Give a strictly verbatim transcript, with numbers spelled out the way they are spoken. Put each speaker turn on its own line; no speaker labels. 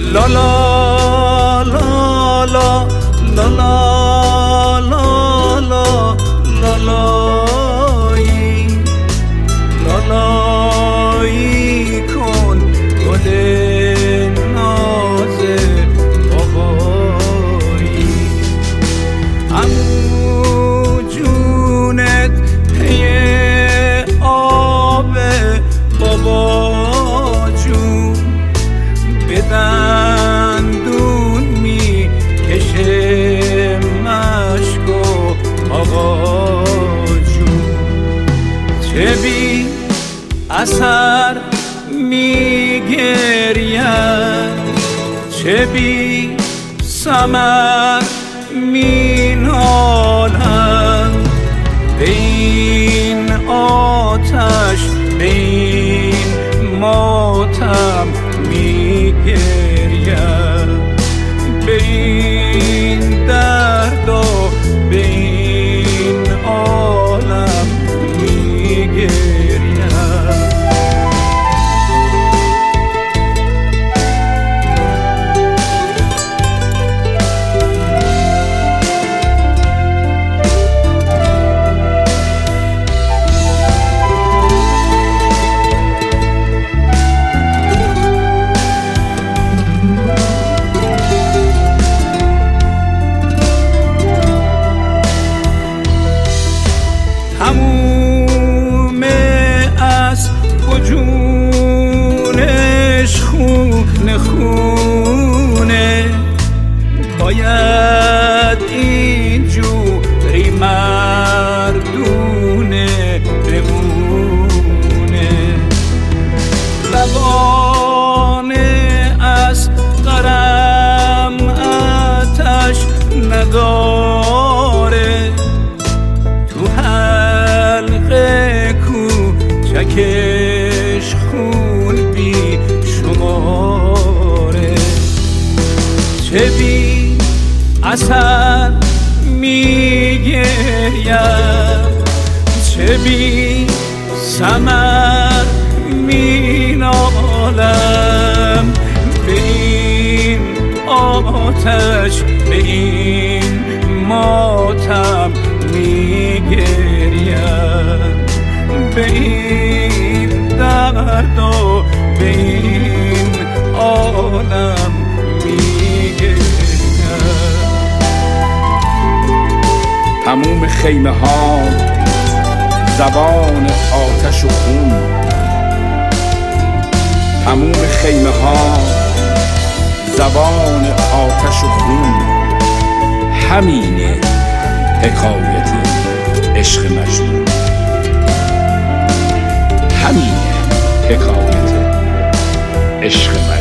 لا لا لا لا لا لا لا لا لا لایی لالایی کن گل ناز آقایی عمو جونت پی آب بابا جون به دندون می کشه مشک و آقا جون چه بی اثر می گرید چه بی ثمر می نالد به این آتش به این ماتم می گرید به این درد و به این عالم می گرید تموم از جونش خونه خونه باید اینجوری مردونه بمونه زبانه از غرم آتش نداره چکش خون بی شماره چه بی اثر می گرید چه بی ثمر می نالم به این آتش به این ماتم می گرید به این درد و به این عالم میگرید
تموم خیمه ها زبان آتش و خون تموم خیمه ها زبان آتش و خون همینه حکایت عشق مجنون همینه حکایت عشق من